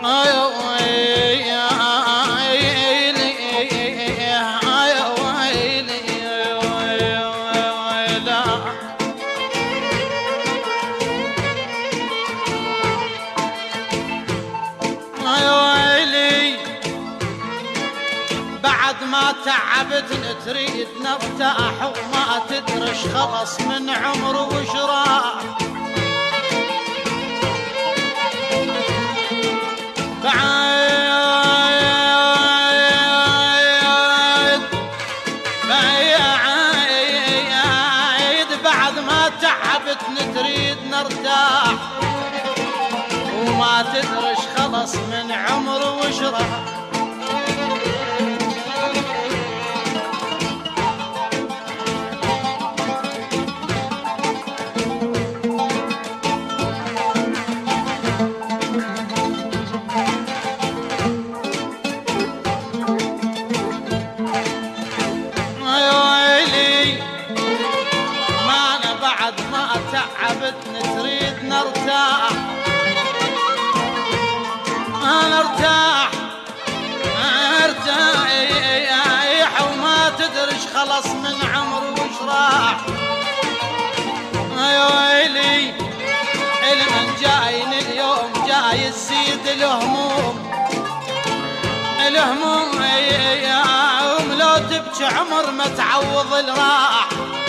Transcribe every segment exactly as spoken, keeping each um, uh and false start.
ما تعبت تريد نرتاح وما تدرش خلص من عمر وجراح. بعد بعد بعد ما تعبت تريد نرتاح وما تدرش خلص من عمر وجراح. تعبتنا تريد نرتاح نرتاح نرتاح وما تدرش خلص من عمر وجراح. يا ويلي المن جايني اليوم جاي تزيد الهموم الهموم يوم لو تبكي عمر ما تعوض الراح.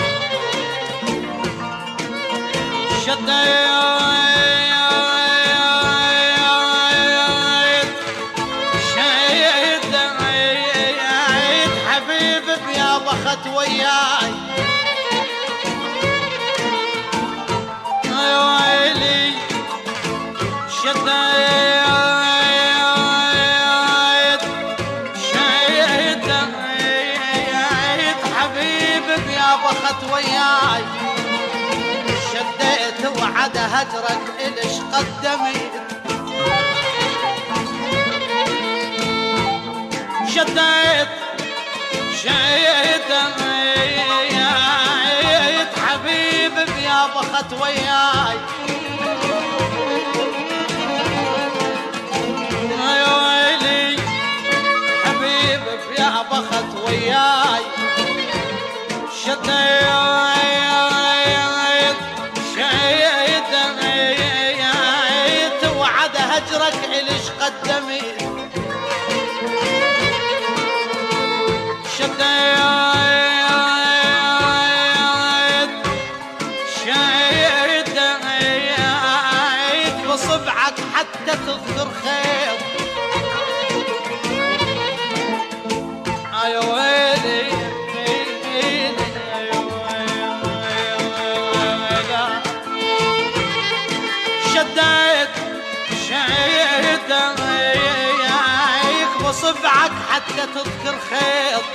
شديت شايد حبيب يا بخت وياي. يا ويلي شديت شايد حبيب يا بخت وياي. شديت وعد هجرك إلش قدمت شديت شايد حبيب يا بخت وياي. يا ويلي حبيب يا بخت وياي. شديت هجرك إلش قدمت شديت شايد بصبعك حتى تذكر خير. يا ويلي شديت شايد بصبعك حتى تذكر خيط.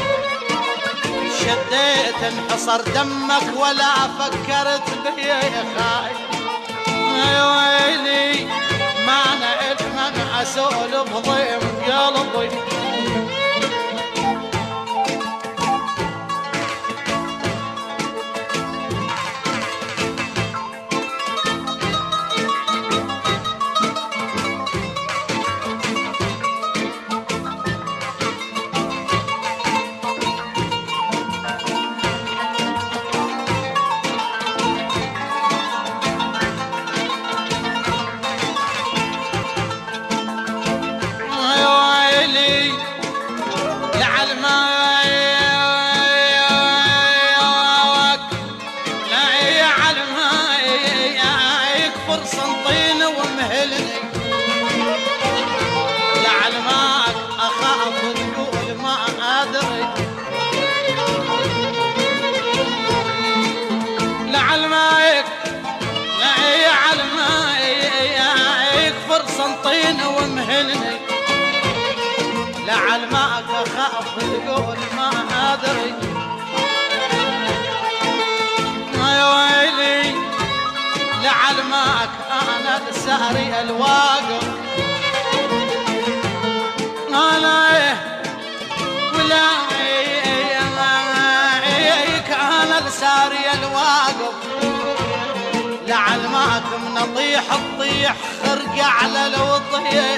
شديت انحصر دمك ولا فكرت بي يا خاي. يا ويلي ما انا اتمنى اسولف ضيم قلبي. سنطين ومهلني لعل ما اخاف تقول ما ادري. يا ويلي لعل ماك انا لساري الواقف. انا ولا انا لساري الواقف. لعل ماك من اطيح تطيح خرقة على الوطية.